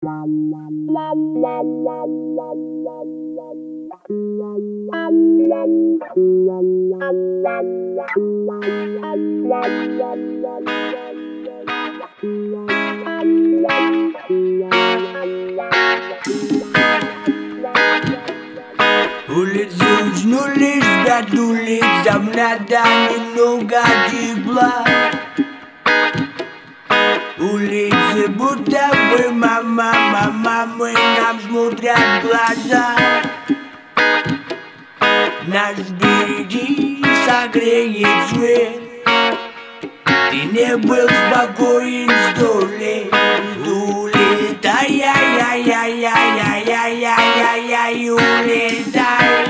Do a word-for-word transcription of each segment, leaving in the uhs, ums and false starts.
Улицы уснули, спят улицам, надо немного тепла. Улицы будто бы мама, мама, мы нам смотрят в глаза. Нас впереди согреет свет. Ты не был спокоен сто лет, сто лет, ай-яй-яй-яй-яй-яй-яй-яй-яй, улетай.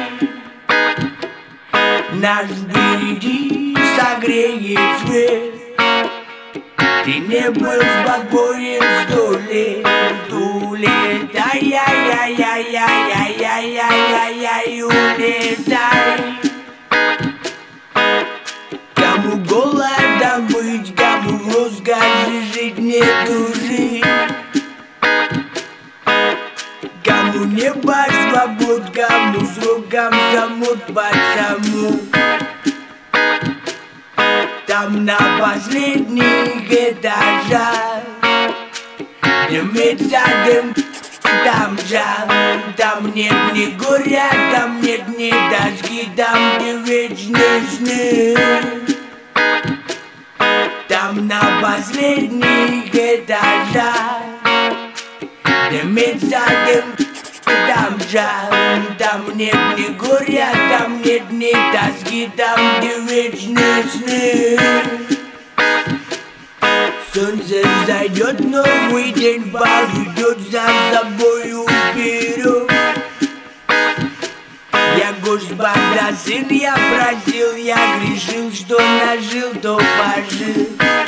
Нас впереди согреет свет. Ты не был спокоен сто лет, сто лет, ай-яй-яй-яй-яй-яй-яй-яй-яй, улетай. Кому голодом быть, кому в роскоши жить, не тужить. Кому небо свобод, кому сроком замут, потому там на последних этажах дымится дым, там жар. Там нет ни горя, там нет ни тоски, там где вечные сны. Там на последних этажах дымится дым, там жар. Там нет ни горя, там нет ни тоски, там где вечные сны. Солнце зайдет, новый день поведет за собою вперед. Я Господа сын, я просил, я грешил, что нажил, то пожил.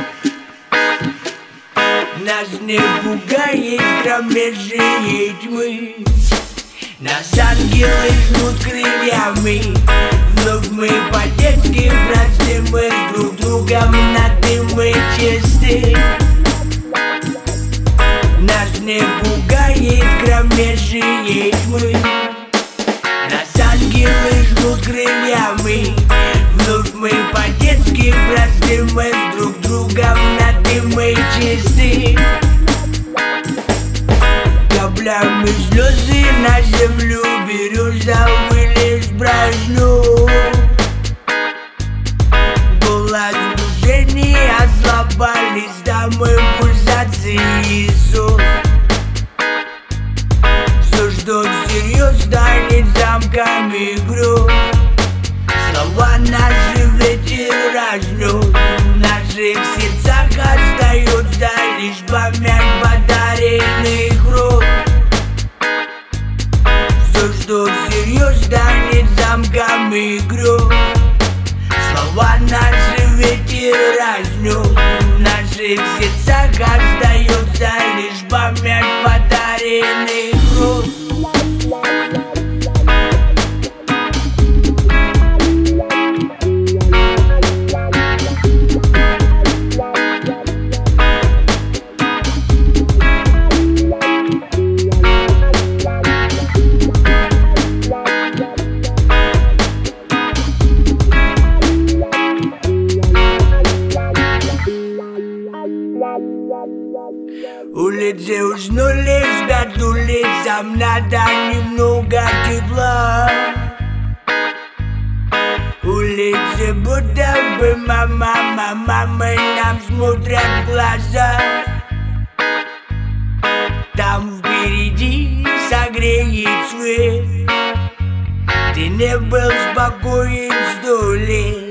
Нас не пугает кромешные тьмы, нас ангелы жмут крыльями. Вновь мы по-детски просты, мы друг другом на ты, мы чисты. Нас не пугает кромешные тьмы, нас ангелы жмут крыльями. Вновь мы по-детски просты, мы друг другом на ты, мы чисты. Каплями слезы на землю берешь, завылишь брашну. Голос в душе не ослабались, там импульсации Иисус. Все, что всерьез, станет замками гроз. Слова наши ветер разнес, в наших сердцах остается лишь память подаренных роз. Все, что всерьез, станет замками гроз. Слова наши ветер разнес, в наших сердцах остается лишь память подаренных роз. Улицы уснули, спят улицам, надо немного тепла. Улицы будто бы мама, мама, мы нам смотрят в глаза. Там впереди согреет свет. Ты не был спокоен сто лет.